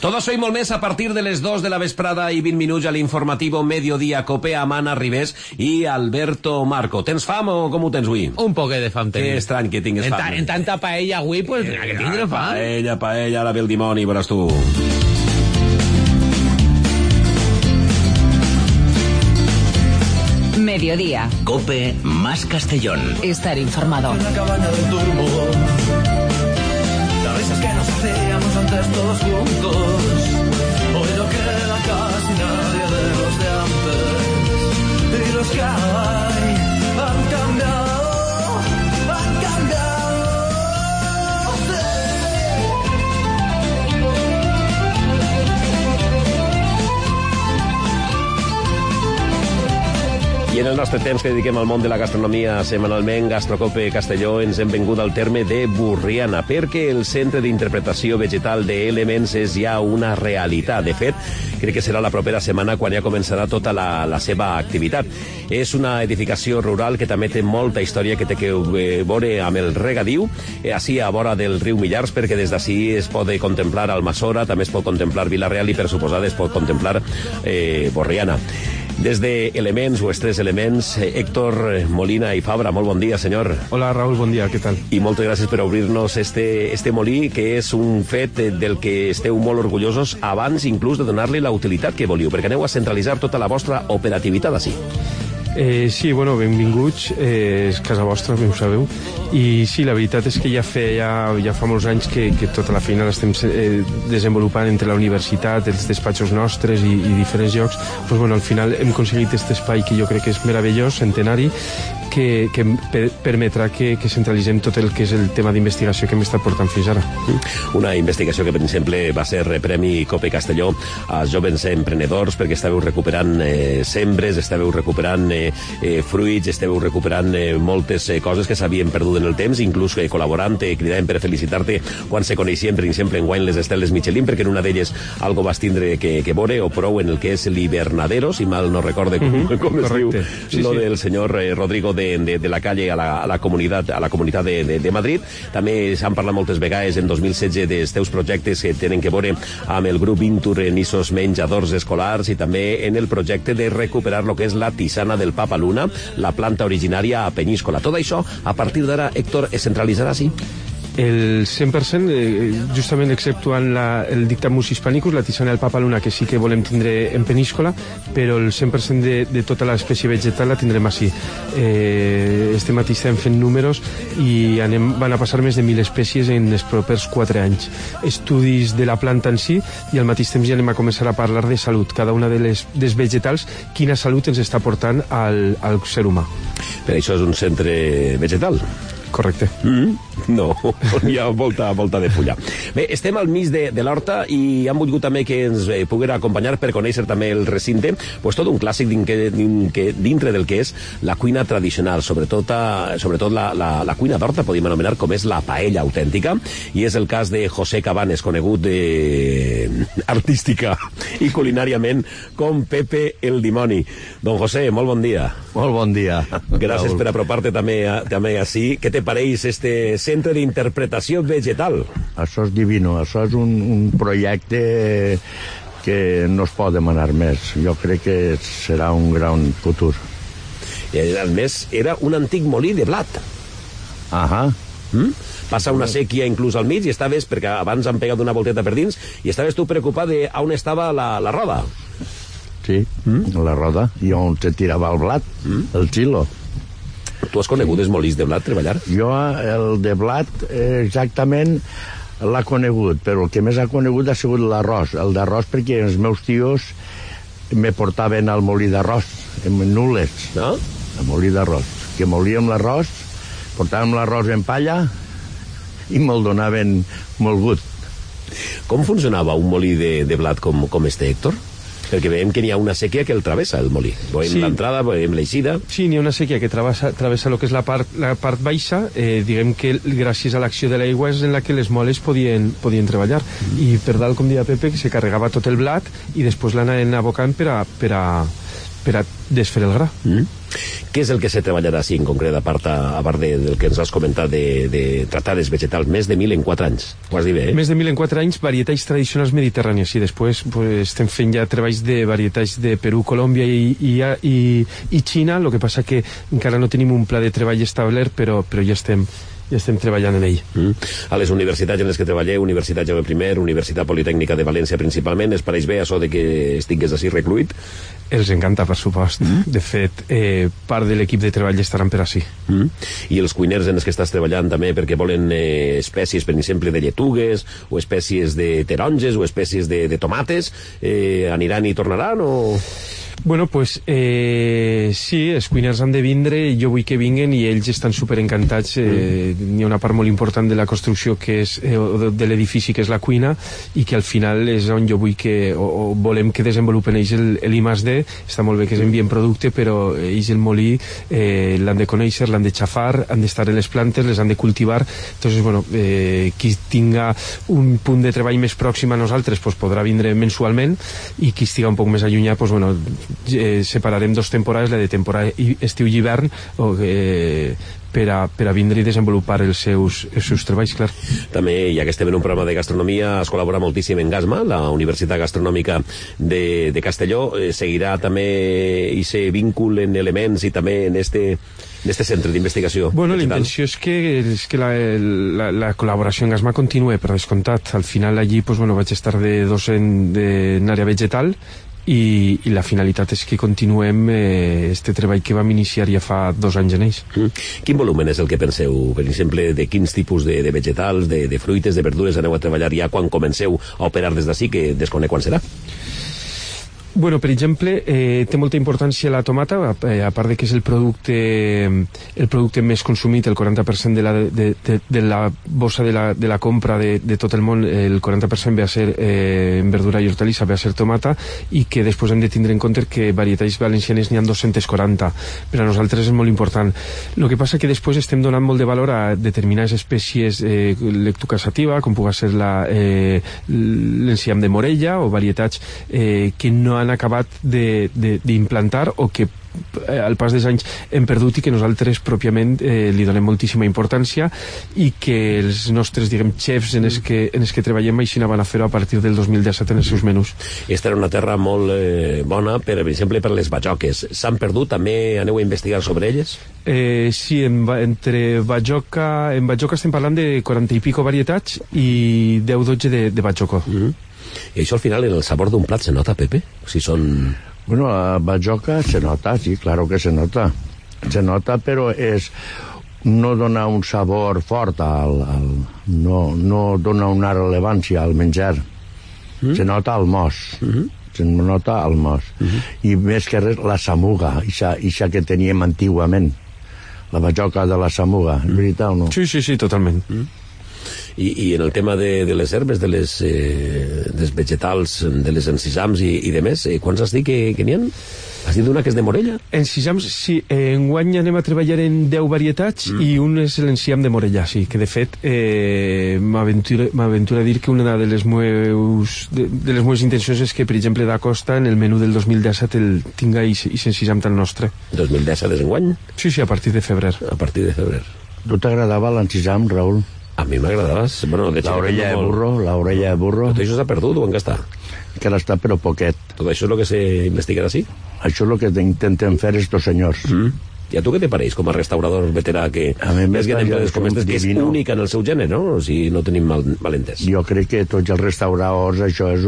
Todo això i molt més a partir de les 2 de la vesprada i 20 minuts a l'informativo Mediodía Cope amb Anna Ribés i Alberto Marco. Tens fam o com ho tens avui? Un poquet de fam tenim. Que estrany que tingues fam. En tanta paella avui, pues, que tindre fam. Paella, la ve el dimoni, veuràs tu. Mediodía. Cope más Castellón. Estar informado. En la cabaña del turbo. Las risas que nos hacíamos antes todos juntos. Hoy no queda casi nadie de los de antes. Y los que hay han cambiado, han cambiado. I en el nostre temps que dediquem al món de la gastronomia setmanalment, Gastrocope Castelló, ens hem vengut al terme de Borriana, perquè el Centre d'Interpretació Vegetal d'Elements és ja una realitat. De fet, crec que serà la propera setmana quan ja començarà tota la seva activitat. És una edificació rural que també té molta història que té que veure amb el regadiu, així a vora del riu Millars, perquè des d'ací es pot contemplar Almassora, també es pot contemplar Vila-real i, per suposar, es pot contemplar Borriana. Des de Elements, o Tres Elements, Héctor Molina i Fabra, molt bon dia, senyor. Hola, Raúl, bon dia, què tal? I moltes gràcies per obrir-nos este molí, que és un fet del que esteu molt orgullosos abans inclús de donar-li la utilitat que volíeu, perquè aneu a centralitzar tota la vostra operativitat així. Sí, bueno, benvinguts, és casa vostra, ho sabeu, i sí, la veritat és que ja fa molts anys que tota la feina l'estem desenvolupant entre la universitat, els despatxos nostres i diferents llocs. Pues bueno, al final hem aconseguit aquest espai que jo crec que és meravellós, centenari, que permetrà que centralitzem tot el que és el tema d'investigació que hem estat portant fins ara. Una investigació que, per exemple, va ser Premi Cope Castelló als joves emprenedors, perquè estàveu recuperant sembres, estàveu recuperant fruits, estàveu recuperant moltes coses que s'havien perdut en el temps, inclús col·laborant, cridàvem per felicitar-te quan se coneixien, per exemple, enguany les esteles Michelin, perquè en una d'elles algo vas tindre que veure, o prou en el que és l'hivernadero, si mal no recorde com es diu, lo del senyor Rodrigo de la calle a la comunitat de Madrid. També s'han parlat moltes vegades en 2016 dels teus projectes que tenen que veure amb el grup Intur en isos menjadors escolars i també en el projecte de recuperar lo que és la tisana del Papa Luna, la planta originària a Peníscola. Tot això, a partir d'ara, Héctor, es centralitzarà, sí? El 100%, justament exceptuant el Dictamus Hispanicus, la tisana del Papa Luna, que sí que volem tindre en Peníscola, però el 100% de tota l'espècie vegetal la tindrem així. Este matí estem fent números i van a passar més de 1.000 espècies en els propers 4 anys. Estudis de la planta en si, i al mateix temps ja anem a començar a parlar de salut. Cada una dels vegetals, quina salut ens està portant al ser humà. Per això és un centre vegetal. Correcte. No, hi ha volta de fulla. Bé, estem al mig de l'horta i han volgut també que ens poguera acompanyar per conèixer també el recinte, pues tot un clàssic dintre del que és la cuina tradicional, sobretot la cuina d'horta, podríem anomenar com és la paella autèntica, i és el cas de José Cabanes, conegut artística i culinàriament com Pepe el Dimoni. Don José, molt bon dia. Molt bon dia. Gràcies per apropar-te també així. Què te pareix este centre d'interpretació vegetal? Això és divino, això és un projecte que no es pot demanar més. Jo crec que serà un gran futur. I a més, era un antic molí de blat. Ahà. Passa una sèquia inclús al mig i estaves, perquè abans han pegat una volteta per dins, i estaves tu preocupat de on estava la roda. Sí, la roda, i on se tirava el blat, el xilo. Tu has conegut els molins de blat, treballar? Jo, el de blat, exactament l'ha conegut, però el que més ha conegut ha sigut l'arròs. El d'arròs perquè els meus tios me portaven al molí d'arròs, en Nules, no? El molí d'arròs. Que molíem l'arròs, portàvem l'arròs en palla i me'l donaven molt gut. Com funcionava un molí de blat com este, Héctor? Perquè veiem que n'hi ha una sèquia que el travessa, el molí. Veiem l'entrada, veiem l'eixida. Sí, n'hi ha una sèquia que travessa el que és la part baixa. Diguem que gràcies a l'acció de l'aigua és en la que les moles podien treballar. I per dalt, com deia Pepe, que se carregava tot el blat i després l'anaven abocant per a per a desfer el gra. Què és el que se treballarà així en concret, a part del que ens has comentat de tratades vegetals? Més de 1.000 en 4 anys. Ho has dit bé, Més de 1.000 en 4 anys, varietats tradicionals mediterrànies, i després pues, estem fent ja treballs de varietats de Perú, Colòmbia i Xina. El que passa que encara no tenim un pla de treball establert, però ja estem treballant en ell. A les universitats en les que treballeu, Universitat Jaume I, Universitat Politècnica de València principalment, es pareix bé això de que estigués així recluït? Els encanta, per supost. De fet, part de l'equip de treball estaran per així. I els cuiners en els que estàs treballant també perquè volen espècies, per exemple, de lletugues, o espècies de taronges, o espècies de tomates, aniran i tornaran, o...? Bueno, pues sí, els cuiners han de vindre, jo vull que vinguen i ells estan superencantats. N'hi ha una part molt important de la construcció que és, de l'edifici, que és la cuina, i que al final és on jo vull que, o volem que desenvolupen ells l'I+D. Està molt bé que s'envien producte, però ells el molí l'han de conèixer, l'han de xafar, han d'estar en les plantes, les han de cultivar. Entonces, bueno, qui tinga un punt de treball més pròxim a nosaltres pues, podrà vindre mensualment, i qui estiga un poc més allunyat, pues, bueno, separarem 2 temporades, la de temporada estiu i hivern, per a vindre i desenvolupar els seus treballs, clar. També, ja que estem en un programa de gastronomia, has col·laborat moltíssim en GASMA, la Universitat Gastronòmica de Castelló. Seguirà també aquest vínculo en elements i també en este centre d'investigació? Bueno, la intenció és que la col·laboració en GASMA continuï, per descomptat. Al final allí pues, bueno, vaig estar de docent en àrea vegetal, i la finalitat és que continuem este treball que vam iniciar ja fa 2 anys en ells. Quin volumen és el que penseu? Per exemple, de quins tipus de vegetals, de fruites, de verdures aneu a treballar ja quan comenceu a operar des d'ací, que desconec quan serà? Bueno, per exemple, té molta importància la tomata, a part de que és el producte més consumit, el 40% de la bossa de la compra de tot el món, el 40% ve a ser en verdura i hortalissa, ve a ser tomata, i que després hem de tindre en compte que varietats valencianes n'hi ha 240. Per a nosaltres és molt important. El que passa que després estem donant molt de valor a determinades espècies lectocasativa, com pugui ser l'enciam de Morella, o varietats que no han acabat d'implantar o que al pas dels anys hem perdut i que nosaltres pròpiament li donem moltíssima importància, i que els nostres, diguem, xefs en els que treballem així van a fer-ho a partir del 2017 en els seus menús. Esta era una terra molt bona, per exemple, per les bajoques. S'han perdut? També aneu a investigar sobre elles? Sí, en bajoca estem parlant de 40 i pico varietats i 10-12 de bajoco. I això al final en el sabor d'un plat se nota, Pepe? Si són... Bueno, la bajoca se nota, sí, claro que se nota. Se nota, però no dona un sabor fort, no dona una rellevància al menjar. Se nota al mos. Se nota al mos. I més que res, la samuga, ixa que teníem antigament. La bajoca de la samuga, és veritat o no? Sí, totalment. I en el tema de les herbes, dels vegetals, de les encisams i de més, quants has dit que n'hi ha? Has dit una que és de Morella? Encisams, sí. Enguany anem a treballar en 10 varietats i un és l'enciam de Morella, sí, que de fet m'aventura a dir que una de les meves intencions és que, per exemple, d'Acosta, en el menú del 2017 el tinga i s'encisam tan nostre. 2017 és enguany? Sí, a partir de febrer. A partir de febrer. Tu t'agradava l'encisam, Raül? A mi m'agradava. Bueno, l'orella de burro. Tot això s'ha perdut o encara està? Encara està, però poquet. Tot això és el que s'investiga d'ací? Això és el que intenten fer estos senyors. I a tu què te pareix com a restaurador veterà que és únic en el seu gènere, no? Si no tenim mal entès. Jo crec que tots els restauradors això és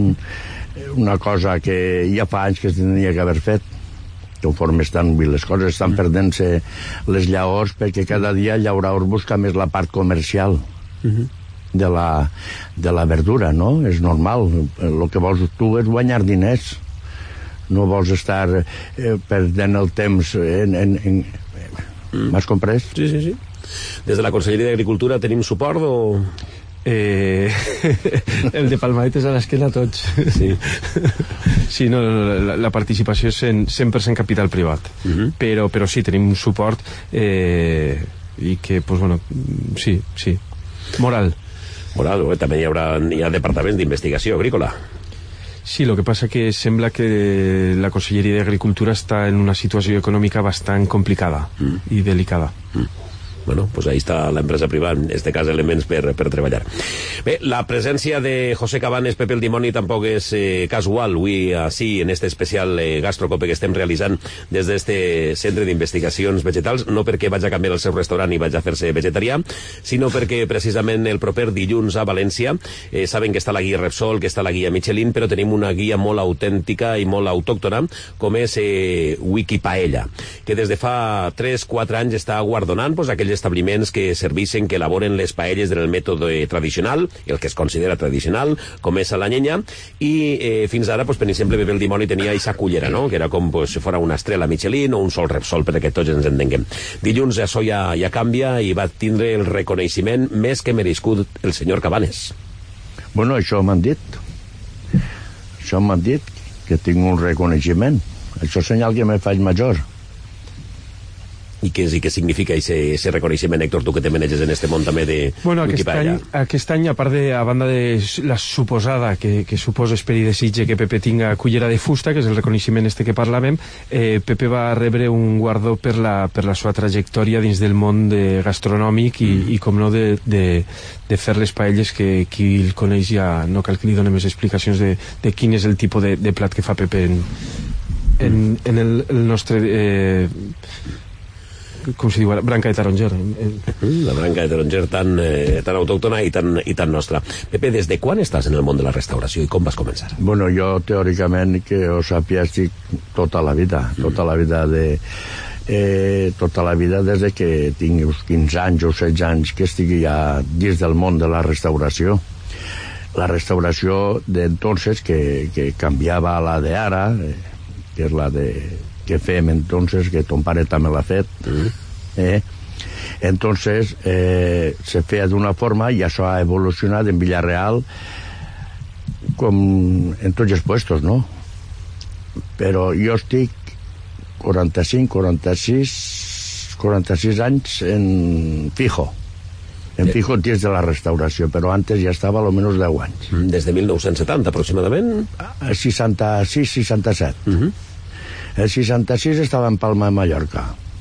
una cosa que ja fa anys que es tindria que haver fet. Conforme estan les coses, estan perdent-se les llaors, perquè cada dia el llaurador busca més la part comercial de la verdura, no? És normal. El que vols tu és guanyar diners. No vols estar perdent el temps M'has comprès? Sí. Des de la Conselleria d'Agricultura tenim suport o...? El de palmadetes a l'esquena tots. Sí, no, la participació és 100% capital privat, però sí, tenim un suport i que, pues bueno, sí, moral. També hi ha departaments d'investigació agrícola. Sí, lo que pasa que sembla que la Conselleria d'Agricultura està en una situació econòmica bastant complicada i delicada. Bueno, pues ahí está la empresa privada, en este cas elements per treballar. Bé, la presència de José Cabanes, Pepe el Dimoni, tampoc és casual. Avui, així, en este especial Gastrocope que estem realitzant des d'este centre d'investigacions vegetals, no perquè vaig a canviar el seu restaurant i vaig a fer-se vegetarià, sinó perquè precisament el proper dilluns a València saben que està la guia Repsol, que està la guia Michelin, però tenim una guia molt autèntica i molt autòctona, com és Wikipaella, que des de fa 3-4 anys està guardonant aquells establiments que serveixen, que elaboren les paelles del mètode tradicional, el que es considera tradicional, com és a la llenya, i fins ara, per exemple, Pepe el Dimoni tenia aquesta cullera, no?, que era com si fos una estrella Michelin o un sol Repsol, perquè tots ens entenguem. Dilluns això ja canvia i va tindre el reconeixement més que merescut el senyor Cabanes. Bueno, això m'han dit. Això m'han dit, que tinc un reconeixement. Això és senyal que me faig major. I què significa ese reconeixement, Héctor, tu que te maneges en este món també de Wikipaella? Aquest any, a banda de la suposada que suposa esperi desitge que Pepe tinga cullera de fusta, que és el reconeixement que parlàvem, Pepe va rebre un guardó per la seva trajectòria dins del món gastronòmic i com no, de fer les paelles, que qui el coneix ja no cal que li doni més explicacions de quin és el tipus de plat que fa Pepe en el nostre... com se diu, branca de taronger. La branca de taronger tan autòctona i tan nostra. Pepe, des de quan estàs en el món de la restauració i com vas començar? Bueno, jo teòricament, que ho sàpia, estic tota la vida des de que tinc uns 15 anys o 16 anys que estigui ja dins del món de la restauració. La restauració d'entonces, que canviava a la d'ara, que és la que fem entonces, que ton pare també l'ha fet, entonces se feia d'una forma i això ha evolucionat en Villarreal com en tots els puestos, no? Però jo estic 46 anys en fijo dins de la restauració, però antes ja estava almenys 10 anys. Des de 1970 aproximadament? 66-67. El 66 estava en Palma de Mallorca.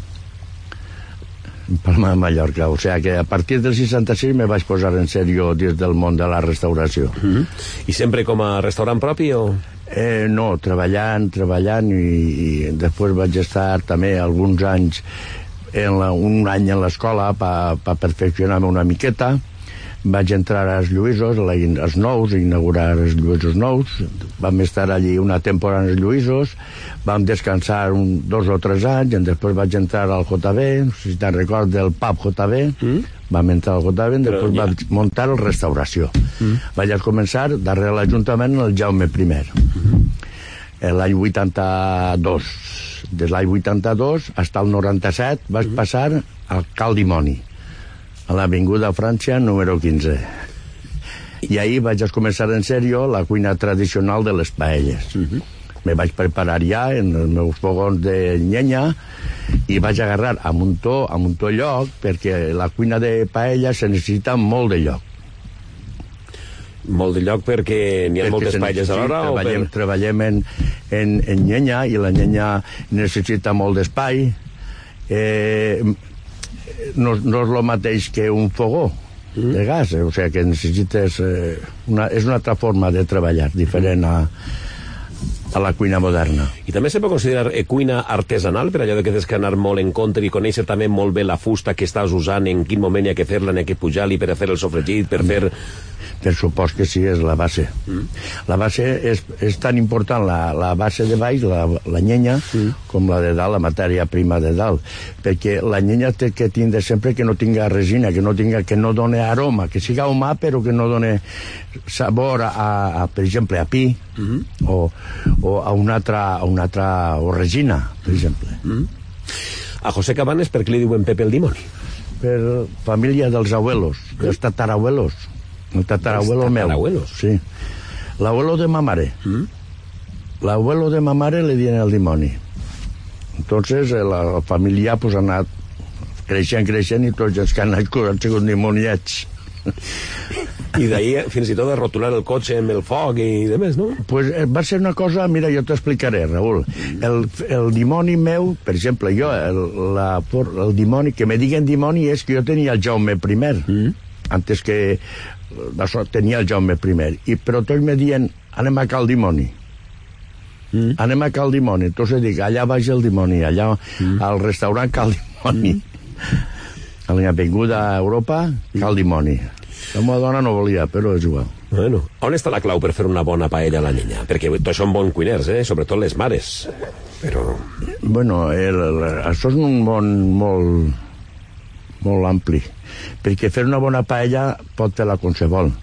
O sigui que a partir del 66 me vaig posar en sèrio dins del món de la restauració. I sempre com a restaurant propi o...? No, treballant i després vaig estar també alguns anys, un any en l'escola per perfeccionar-me una miqueta. Vaig entrar als Lluïsos, als nous, inaugurar els Lluïsos nous. Vam estar allí una temporada als Lluïsos, vam descansar 2 o 3 anys, i després vaig entrar al JB, si te'n recordes del pub JB, vam entrar al JB, i després vaig muntar la restauració. Vaig començar darrere l'Ajuntament el Jaume I, l'any 82. Des l'any 82 fins al 97 vaig passar al Cal Dimoni, a l'Avinguda França número 15. I ahir vaig començar en sèrio la cuina tradicional de les paelles. Me vaig preparar ja en els meus fogons de llenya i vaig agarrar amb un to lloc, perquè la cuina de paella se necessita molt de lloc. Molt de lloc perquè n'hi ha moltes paelles a l'hora? Treballem en llenya, i la llenya necessita molt d'espai. No és el mateix que un fogó de gas, o sigui que necessites... és una altra forma de treballar, diferent a la cuina moderna. I també se pot considerar cuina artesanal, per allò que tens que anar molt en compte i conèixer també molt bé la fusta que estàs usant, en quin moment hi ha que fer-la, en què pujar-li per a fer el sofregit, per fer... Per supòs que sí, és la base. La base és tan important, la base de baix, la llenya, com la de dalt, la matèria prima de dalt. Perquè la llenya té que tindre sempre que no tinga resina, que no doni aroma, que siga humà, però que no doni sabor, per exemple, a pi, o a una altra, o resina, per exemple. A José Cabanes, per què li diuen Pepe el Dimoni? Per família dels abuelos, dels tatarabuelos. El tatarabuelo meu. Sí. L'abuelo de ma mare. L'abuelo de ma mare le dien el dimoni. Entonces la família pues, ha anat creixent i tots els que han nascut han sigut dimoniats. I d'ahir fins i tot de rotular el cotxe amb el foc i demés, no? Pues va ser una cosa, mira, jo t'explicaré, Raül. El dimoni meu, per exemple, jo, el dimoni, que me diguen dimoni és que jo tenia el Jaume I, antes que això tenia el Jaume I, però tots me diuen, anem a cal dimoni. Anem a cal dimoni. Entonces dic, allà baix el dimoni, allà al restaurant cal dimoni. A l'avinguda a Europa, cal dimoni. La meva dona no volia, però és igual. Bueno, on està la clau per fer una bona paella a la niña? Perquè tots són bons cuiners, sobretot les mares. Però... Bueno, això és un món molt, molt ampli. Perquè fer una bona paella pot fer-la qualsevol.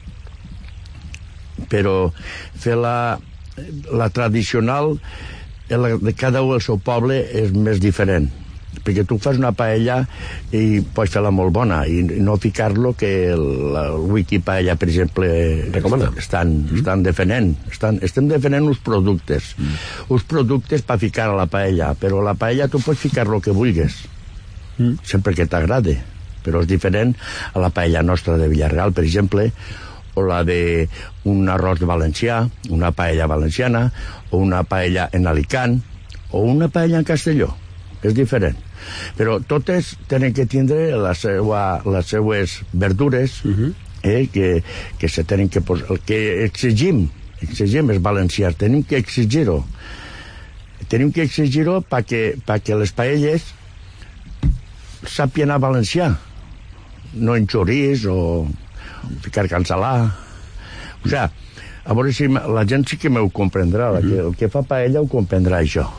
Però fer la tradicional, de cada un al seu poble, és més diferent. Perquè tu fas una paella i pots fer-la molt bona i no ficar-lo que el Wiki Paella, per exemple, estan defenent. Estem defenent uns productes. Uns productes per ficar a la paella, però a la paella tu pots ficar el que vulguis, sempre que t'agrade. Però és diferent a la paella nostra de Villarreal, per exemple, o la d'un arròs valencià, una paella valenciana, o una paella en Alicant, o una paella en Castelló. És diferent. Però totes tenen que tindre les seues verdures que se tenen que posar. El que exigim els valencians, tenim que exigir-ho. Tenim que exigir-ho perquè les paelles sàpien a valencià, no en xorís o ficar cansalà. O sigui, a veure si la gent sí que m'ho comprendrà, el que fa paella ho comprendrà això.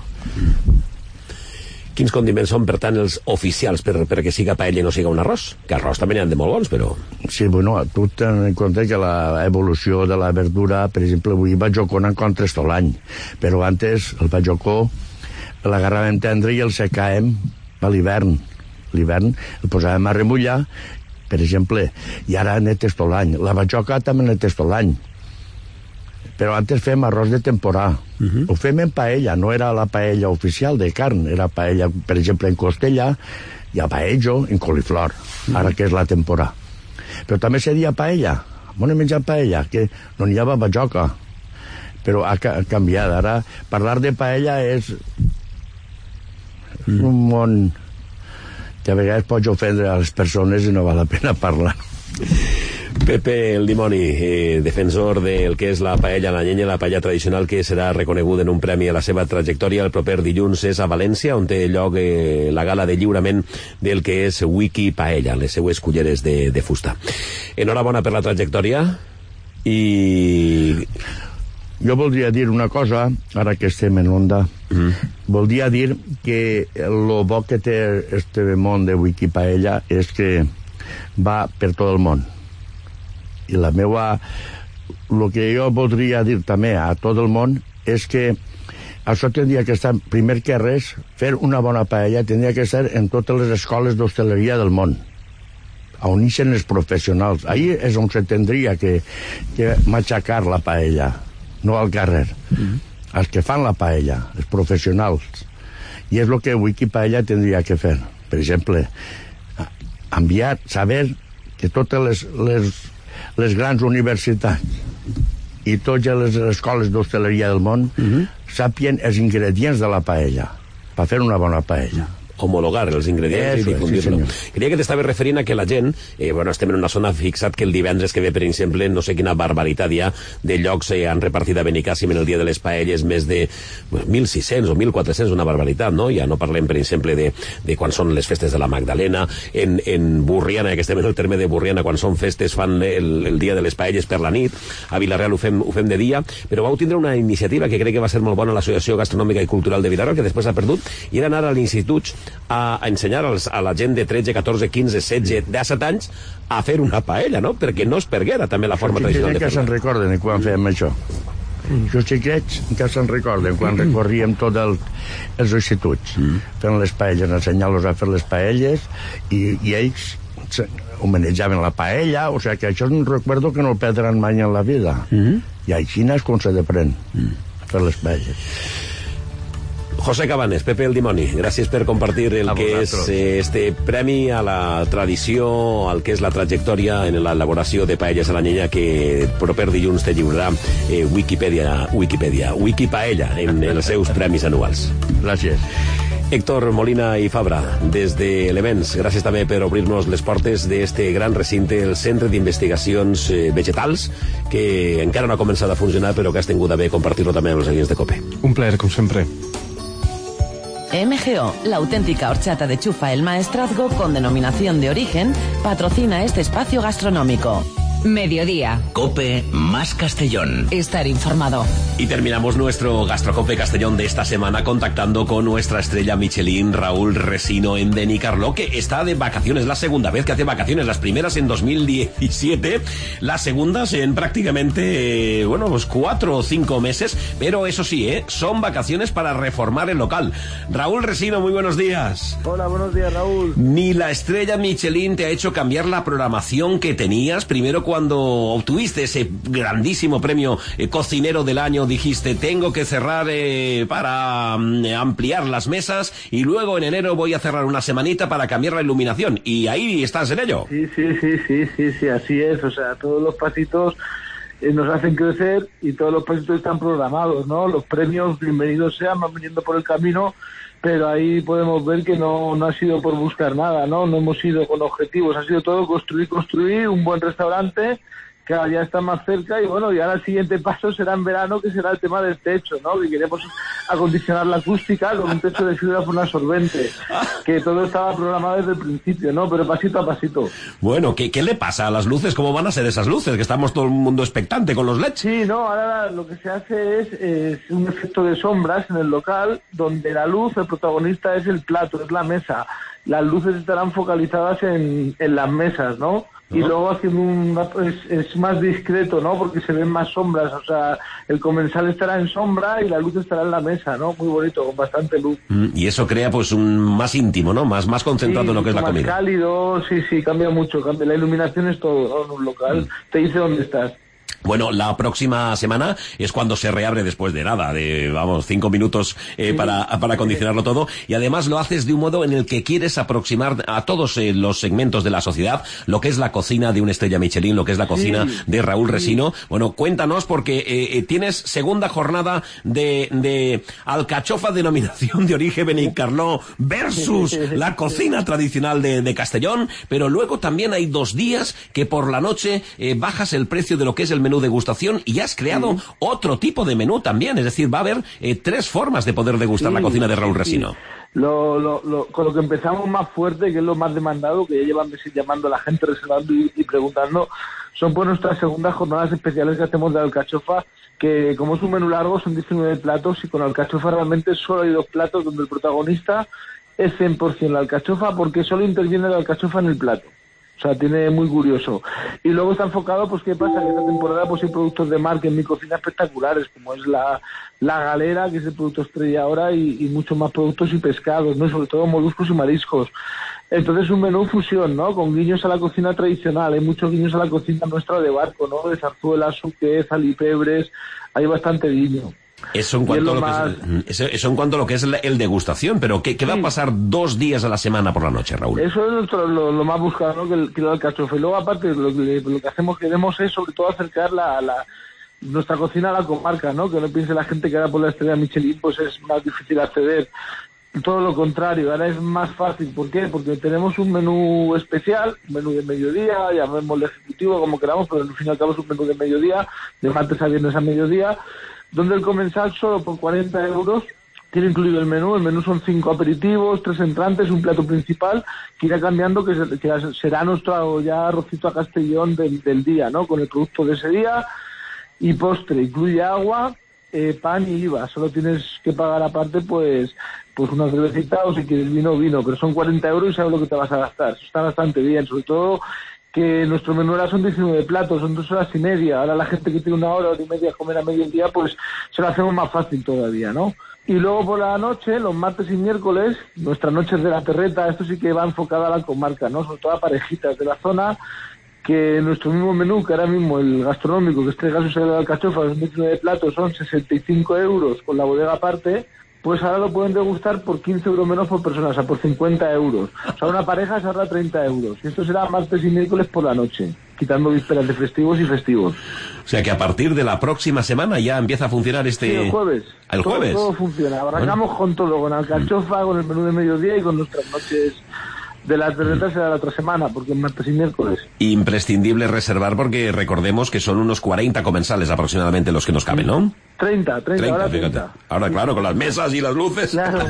Quins condiments són, per tant, els oficials perquè siga paella i no siga un arròs? Que arròs també n'hi ha de molt bons, però... Sí, bueno, tu ten en compte que l'evolució de la verdura, per exemple, avui bajocó n'en encontres tot l'any, però antes el bajocó l'agarràvem tendre i el secàvem a l'hivern. L'hivern el posàvem a remullar, per exemple, i ara netes tot l'any. La bajoca també netes tot l'any. Però antes fem arròs de temporada. Ho fem en paella, no era la paella oficial de carn, era paella, per exemple, en costella, i a paello, en coliflor, ara que és la temporada. Però també se dia paella. On he menjat paella? Que no n'hi havia bajoca. Però ha canviat. Ara, parlar de paella és un món que a vegades pots ofendre a les persones i no val la pena parlar. Pepe el Dimoni, defensor del que és la paella a la llenya, la paella tradicional que serà reconeguda en un premi a la seva trajectòria. El proper dilluns és a València, on té lloc la gala de lliurament del que és Wiki Paella, les seues culleres de fusta. Enhorabona per la trajectòria i... Jo voldria dir una cosa, ara que estem en onda. Voldria dir que el bo que té este món de Wiki Paella és que va per tot el món. I el que jo voldria dir també a tot el món és que això tindria que estar, primer que res, fer una bona paella tindria que estar en totes les escoles d'hostaleria del món, on ixen els professionals. Ahí és on se tindria que matxacar la paella, no al carrer. Els que fan la paella, els professionals. I és el que Wiki Paella tindria que fer. Per exemple, enviar, saber que totes les grans universitats i totes les escoles d'hostaleria del món sàpien els ingredients de la paella per fer una bona paella. Homologar els ingredients i difundir-lo. Creia que t'estava referint a que la gent, estem en una zona fixat que el divendres que ve, per exemple, no sé quina barbaritat hi ha de llocs han repartit a Benicàssim en el dia de les paelles més de 1.600 o 1.400, una barbaritat, no? Ja no parlem, per exemple, de quan són les festes de la Magdalena, en Burriana, que estem en el terme de Burriana, quan són festes fan el dia de les paelles per la nit, a Vilareal ho fem de dia, però vau tindre una iniciativa que crec que va ser molt bona a l'Associació Gastronòmica i Cultural de Vilareal, que després s'ha perdut, i era anar a l'institut a ensenyar a la gent de 13, 14, 15, 16, 17 anys a fer una paella, no? Perquè no es perguera també la forma tradicional de fer-la. Que se'n recorden quan fèiem això. Els xiquets que se'n recorden quan recorríem tots els instituts fent les paelles, ensenyant-los a fer les paelles i ells homenatjaven la paella, o sigui que això és un recuerdo que no el perdran mai en la vida. I així és com se deprèn a fer les paelles. José Cabanes, Pepe el Dimoni, gràcies per compartir el que és este premi a la tradició, al que és la trajectòria en l'elaboració de paelles a la llenya, que proper dilluns te lliurarà Wikipaella en els seus premis anuals. Gràcies. Héctor Molina i Fabra, des de l'Events, gràcies també per obrir-nos les portes d'este gran recinte, el Centre d'Investigacions Vegetals, que encara no ha començat a funcionar, però que has tingut a bé compartir-lo també amb els oients de COPE. Un plaer, com sempre. MGO, la auténtica horchata de Chufa el Maestrazgo con denominación de origen, patrocina este espacio gastronómico. Mediodía. COPE más Castellón. Estar informado. Y terminamos nuestro Gastrocope Castellón de esta semana contactando con nuestra estrella Michelin, Raúl Resino, en Benicarló, que está de vacaciones. La segunda vez que hace vacaciones, las primeras en 2017, las segundas en prácticamente, 4 o 5 meses, pero eso sí, son vacaciones para reformar el local. Raúl Resino, muy buenos días. Hola, buenos días, Raúl. Ni la estrella Michelin te ha hecho cambiar la programación que tenías. Primero, cuando obtuviste ese grandísimo premio cocinero del año, dijiste, tengo que cerrar para ampliar las mesas, y luego en enero voy a cerrar una semanita para cambiar la iluminación, y ahí estás en ello. Sí, así es. O sea, todos los pasitos nos hacen crecer y todos los pasitos están programados, ¿no? Los premios, bienvenidos sean, van viniendo por el camino, pero ahí podemos ver que no ha sido por buscar nada, ¿no? No hemos ido con objetivos, ha sido todo construir un buen restaurante, que ya está más cerca, y y ahora el siguiente paso será en verano, que será el tema del techo, ¿no? Que queremos acondicionar la acústica con un techo de fibra por un absorbente, que todo estaba programado desde el principio, ¿no? Pero pasito a pasito. Bueno, ¿qué le pasa a las luces? ¿Cómo van a ser esas luces? Que estamos todo el mundo expectante con los LEDs. Sí, no, ahora lo que se hace es un efecto de sombras en el local, donde la luz, el protagonista es el plato, es la mesa. Las luces estarán focalizadas en las mesas, ¿no? Y luego haciendo es más discreto, ¿no? Porque se ven más sombras, o sea, el comensal estará en sombra y la luz estará en la mesa, ¿no? Muy bonito, con bastante luz. Y eso crea pues un más íntimo, ¿no? Más concentrado en lo que es la comida. Más cálido, sí, cambia mucho, la iluminación es todo, ¿no? En un local te dice dónde estás. Bueno, la próxima semana es cuando se reabre después de nada, 5 minutos para acondicionarlo todo, y además lo haces de un modo en el que quieres aproximar a todos los segmentos de la sociedad lo que es la cocina de una estrella Michelin, lo que es la cocina de Raúl Resino. Bueno, cuéntanos, porque tienes segunda jornada de alcachofa denominación de origen Benicarló versus la cocina tradicional de Castellón, pero luego también hay 2 días que por la noche bajas el precio de lo que es el menú degustación, y has creado otro tipo de menú también, es decir, va a haber 3 formas de poder degustar la cocina de Raúl Resino. Con lo que empezamos más fuerte, que es lo más demandado, que ya llevan meses llamando a la gente, reservando y preguntando, son pues nuestras segundas jornadas especiales que hacemos de alcachofa, que como es un menú largo son 19 platos, y con alcachofa realmente solo hay 2 platos donde el protagonista es 100% la alcachofa, porque solo interviene la alcachofa en el plato. O sea, tiene muy curioso. Y luego está enfocado, pues, ¿qué pasa? Que esta temporada pues hay productos de marca en mi cocina espectaculares, como es la galera, que es el producto estrella ahora, y muchos más productos y pescados, ¿no? Sobre todo moluscos y mariscos. Entonces, un menú fusión, ¿no? Con guiños a la cocina tradicional. Hay muchos guiños a la cocina nuestra de barco, ¿no? De zarzuelas, suquez, alipebres. Hay bastante guiño. Eso en cuanto a lo que es el degustación, pero ¿qué va a pasar 2 días a la semana por la noche, Raúl? Eso es lo más buscado, ¿no? Que lo alcachofa. Y luego, aparte, lo que hacemos, queremos es sobre todo acercar nuestra cocina a la comarca, ¿no? Que no piense la gente que ahora por la estrella Michelin pues es más difícil acceder. Todo lo contrario, ahora es más fácil. ¿Por qué? Porque tenemos un menú especial, un menú de mediodía, llamémosle ejecutivo como queramos, pero al fin y al cabo es un menú de mediodía, de martes a viernes a mediodía, donde el comensal solo por 40 euros tiene incluido el menú son 5 aperitivos, 3 entrantes, un plato principal, que irá cambiando, que será nuestro ya arrocito a Castellón del día, ¿no? Con el producto de ese día, y postre, incluye agua, pan y IVA, solo tienes que pagar aparte pues una cervecita, o si quieres vino, pero son 40 euros y sabes lo que te vas a gastar. Eso está bastante bien, sobre todo que nuestro menú ahora son 19 platos, son 2 horas y media. Ahora la gente que tiene 1 hora y media a comer a mediodía, pues se lo hacemos más fácil todavía, ¿no? Y luego por la noche, los martes y miércoles, nuestras noches de la terreta, esto sí que va enfocado a la comarca, ¿no? Sobre todo a parejitas de la zona, que nuestro mismo menú, que ahora mismo el gastronómico, que este caso es el de alcachofa, los 19 platos son 65 euros con la bodega aparte, pues ahora lo pueden degustar por 15 euros menos por persona, o sea, por 50 euros. O sea, una pareja se ahorra 30 euros. Y esto será martes y miércoles por la noche, quitando vísperas de festivos y festivos. O sea que a partir de la próxima semana ya empieza a funcionar este... Sí, el jueves. ¿El jueves? Todo funciona. Arrancamos con todo, con alcachofa, con el menú de mediodía y con nuestras noches... De las terretas será la otra semana, porque es martes y miércoles. Imprescindible reservar porque recordemos que son unos 40 comensales aproximadamente los que nos caben, ¿no? 30, ahora 30. Fíjate. Ahora, claro, con las mesas y las luces. Claro.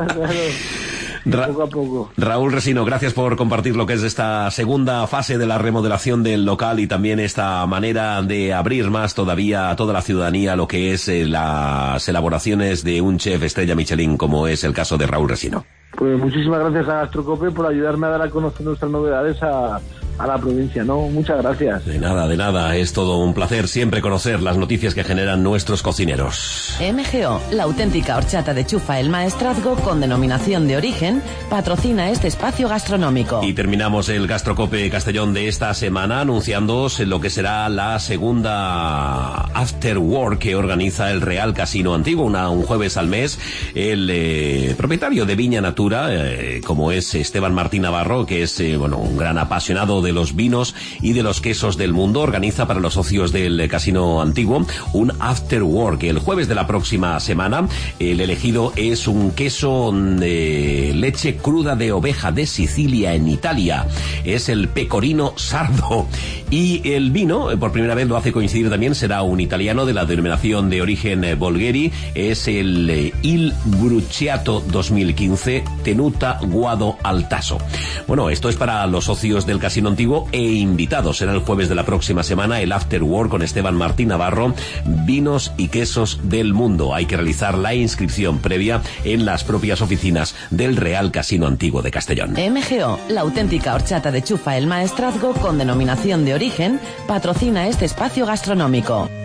Poco a poco. Raúl Resino, gracias por compartir lo que es esta segunda fase de la remodelación del local y también esta manera de abrir más todavía a toda la ciudadanía lo que es las elaboraciones de un chef estrella Michelin, como es el caso de Raúl Resino. Pues muchísimas gracias a Gastrocope por ayudarme a dar a conocer nuestras novedades a la provincia, ¿no? Muchas gracias. De nada, es todo un placer siempre conocer las noticias que generan nuestros cocineros. MGO, la auténtica horchata de Chufa el Maestrazgo con denominación de origen, patrocina este espacio gastronómico. Y terminamos el Gastrocope Castellón de esta semana anunciándoos lo que será la segunda After Work que organiza el Real Casino Antiguo, un jueves al mes. El propietario de Viña Natura, como es Esteban Martín Navarro, que es un gran apasionado de los vinos y de los quesos del mundo, organiza para los socios del Casino Antiguo un After Work. El jueves de la próxima semana, el elegido es un queso de leche cruda de oveja de Sicilia, en Italia. Es el Pecorino Sardo. Y el vino, por primera vez lo hace coincidir también, será un italiano de la denominación de origen Bolgheri. Es el Il Bruciato 2015 Tenuta Guado Altaso. Bueno, esto es para los socios del Casino Antiguo e invitados. Será el jueves de la próxima semana el After Work con Esteban Martín Navarro, vinos y quesos del mundo. Hay que realizar la inscripción previa en las propias oficinas del Real Casino Antiguo de Castellón. MGO, la auténtica horchata de Chufa el Maestrazgo con denominación de origen, patrocina este espacio gastronómico.